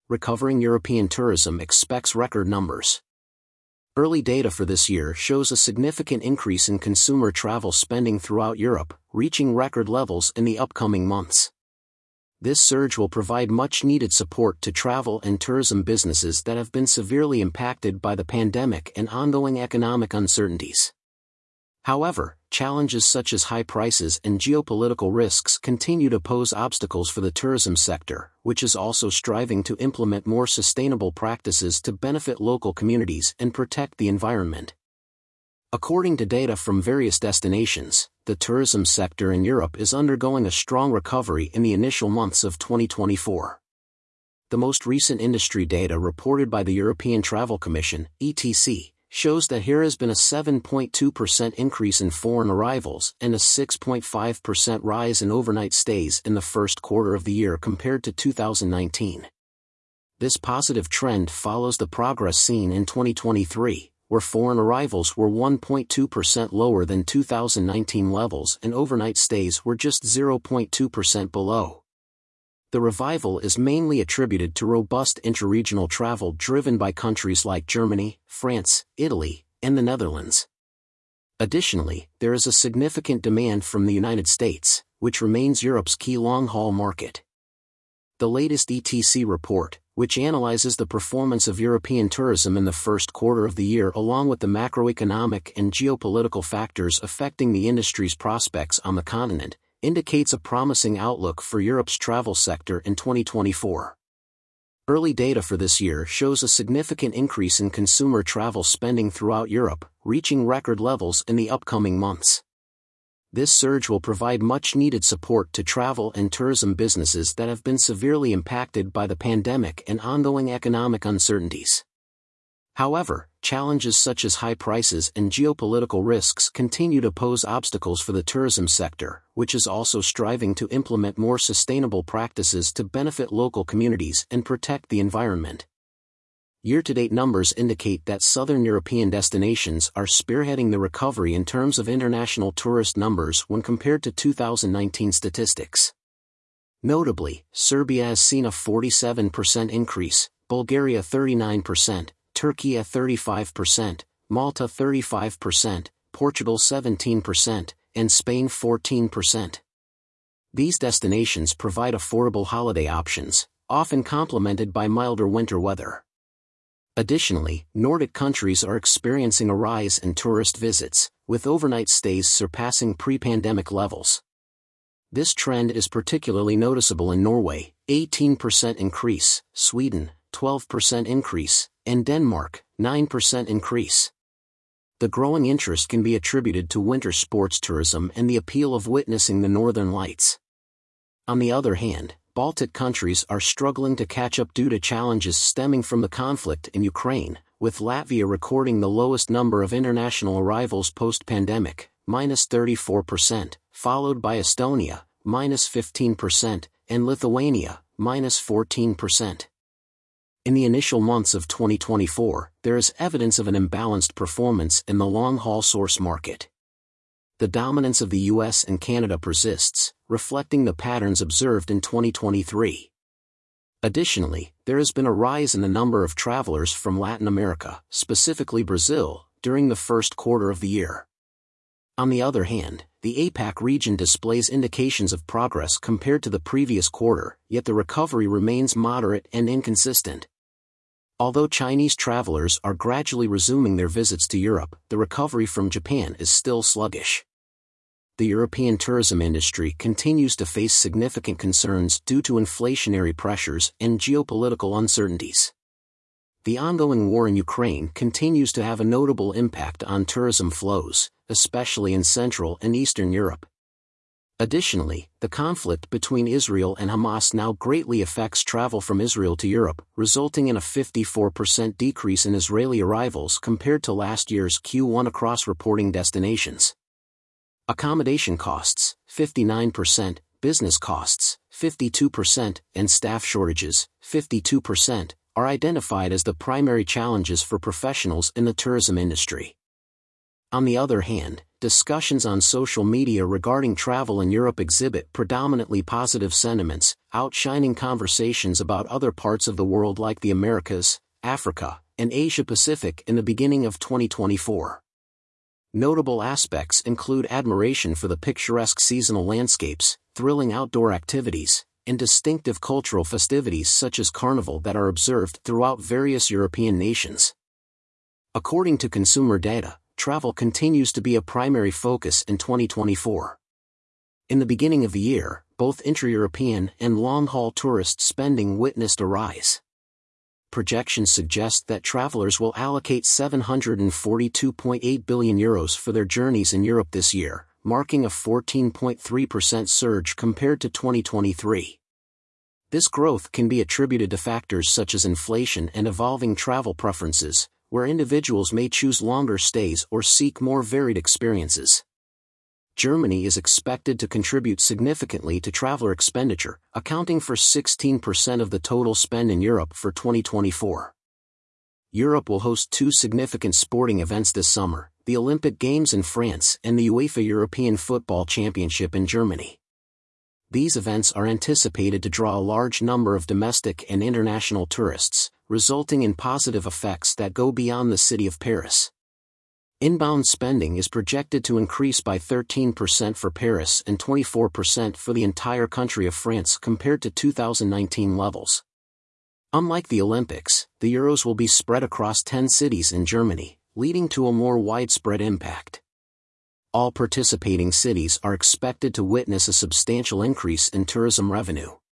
recovering European tourism expects record numbers. Early data for this year shows a significant increase in consumer travel spending throughout Europe, reaching record levels in the upcoming months. This surge will provide much-needed support to travel and tourism businesses that have been severely impacted by the pandemic and ongoing economic uncertainties. However, challenges such as high prices and geopolitical risks continue to pose obstacles for the tourism sector, which is also striving to implement more sustainable practices to benefit local communities and protect the environment. According to data from various destinations, the tourism sector in Europe is undergoing a strong recovery in the initial months of 2024. The most recent industry data reported by the European Travel Commission, ETC, shows that there has been a 7.2% increase in foreign arrivals and a 6.5% rise in overnight stays in the first quarter of the year compared to 2019. This positive trend follows the progress seen in 2023, where foreign arrivals were 1.2% lower than 2019 levels and overnight stays were just 0.2% below. The revival is mainly attributed to robust interregional travel driven by countries like Germany, France, Italy, and the Netherlands. Additionally, there is a significant demand from the United States, which remains Europe's key long-haul market. The latest ETC report, which analyzes the performance of European tourism in the first quarter of the year along with the macroeconomic and geopolitical factors affecting the industry's prospects on the continent, indicates a promising outlook for Europe's travel sector in 2024. Early data for this year shows a significant increase in consumer travel spending throughout Europe, reaching record levels in the upcoming months. This surge will provide much-needed support to travel and tourism businesses that have been severely impacted by the pandemic and ongoing economic uncertainties. However, challenges such as high prices and geopolitical risks continue to pose obstacles for the tourism sector, which is also striving to implement more sustainable practices to benefit local communities and protect the environment. Year-to-date numbers indicate that southern European destinations are spearheading the recovery in terms of international tourist numbers when compared to 2019 statistics. Notably, Serbia has seen a 47% increase, Bulgaria 39%, Turkey 35%, Malta 35%, Portugal 17%, and Spain 14%. These destinations provide affordable holiday options, often complemented by milder winter weather. Additionally, Nordic countries are experiencing a rise in tourist visits, with overnight stays surpassing pre-pandemic levels. This trend is particularly noticeable in Norway, 18% increase, Sweden, 12% increase, and Denmark, 9% increase. The growing interest can be attributed to winter sports tourism and the appeal of witnessing the northern lights. On the other hand, Baltic countries are struggling to catch up due to challenges stemming from the conflict in Ukraine, with Latvia recording the lowest number of international arrivals post-pandemic, -34%, followed by Estonia, -15%, and Lithuania, -14%. In the initial months of 2024, there is evidence of an imbalanced performance in the long-haul source market. The dominance of the US and Canada persists, reflecting the patterns observed in 2023. Additionally, there has been a rise in the number of travelers from Latin America, specifically Brazil, during the first quarter of the year. On the other hand, the APAC region displays indications of progress compared to the previous quarter, yet the recovery remains moderate and inconsistent. Although Chinese travelers are gradually resuming their visits to Europe, the recovery from Japan is still sluggish. The European tourism industry continues to face significant concerns due to inflationary pressures and geopolitical uncertainties. The ongoing war in Ukraine continues to have a notable impact on tourism flows, especially in Central and Eastern Europe. Additionally, the conflict between Israel and Hamas now greatly affects travel from Israel to Europe, resulting in a 54% decrease in Israeli arrivals compared to last year's Q1 across reporting destinations. Accommodation costs, 59%, business costs, 52%, and staff shortages, 52%, are identified as the primary challenges for professionals in the tourism industry. On the other hand, discussions on social media regarding travel in Europe exhibit predominantly positive sentiments, outshining conversations about other parts of the world like the Americas, Africa, and Asia-Pacific in the beginning of 2024. Notable aspects include admiration for the picturesque seasonal landscapes, thrilling outdoor activities, and distinctive cultural festivities such as Carnival that are observed throughout various European nations. According to consumer data, travel continues to be a primary focus in 2024. In the beginning of the year, both intra-European and long-haul tourist spending witnessed a rise. Projections suggest that travelers will allocate €742.8 billion for their journeys in Europe this year, marking a 14.3% surge compared to 2023. This growth can be attributed to factors such as inflation and evolving travel preferences, where individuals may choose longer stays or seek more varied experiences. Germany is expected to contribute significantly to traveler expenditure, accounting for 16% of the total spend in Europe for 2024. Europe will host two significant sporting events this summer, the Olympic Games in France and the UEFA European Football Championship in Germany. These events are anticipated to draw a large number of domestic and international tourists, resulting in positive effects that go beyond the city of Paris. Inbound spending is projected to increase by 13% for Paris and 24% for the entire country of France compared to 2019 levels. Unlike the Olympics, the Euros will be spread across 10 cities in Germany, leading to a more widespread impact. All participating cities are expected to witness a substantial increase in tourism revenue.